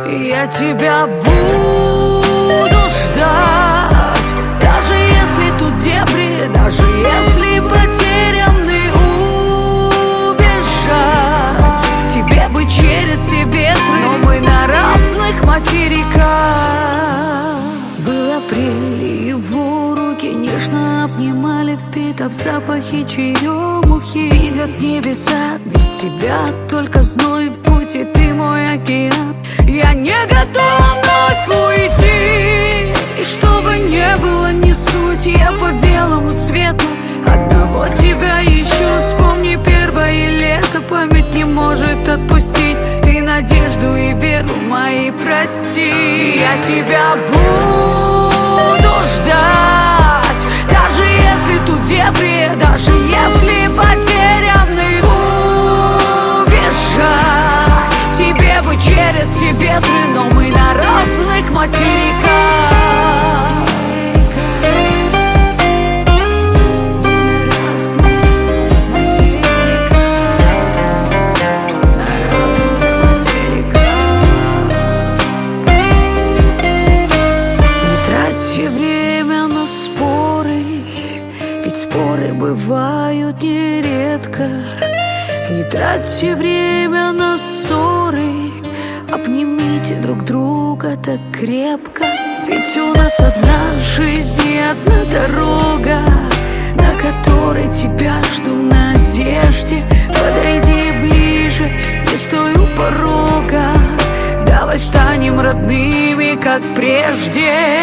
Я тебя буду ждать, даже если тут дебри, даже если потерянный убежать. Тебе бы через все ветры, но мы на разных материках. Был апрель, и его руки нежно обнимали, впитав запахи черемухи. Видят небеса, без тебя только зной в пути, ты мой океан. Я не готова вновь уйти, и чтобы не было ни суть, я по белому свету одного тебя ищу. Вспомни первое лето, память не может отпустить. Ты надежду и веру мои прости. Я тебя буду ждать, даже если тут дебри, даже если потерянный убежать. Тебе бы через все ветры, но мы на разных материках. Споры бывают нередко. Не тратьте время на ссоры, обнимите друг друга так крепко. Ведь у нас одна жизнь и одна дорога, на которой тебя жду в надежде. Подойди ближе, не стой у порога, давай станем родными, как прежде.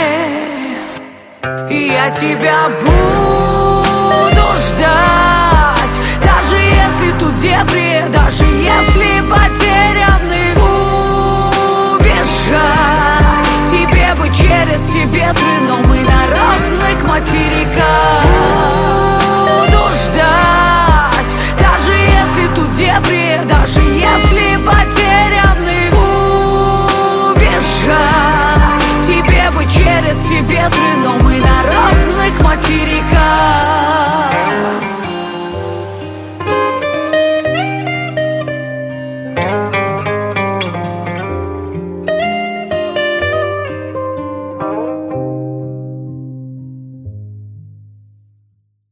Я тебя буду ждать, даже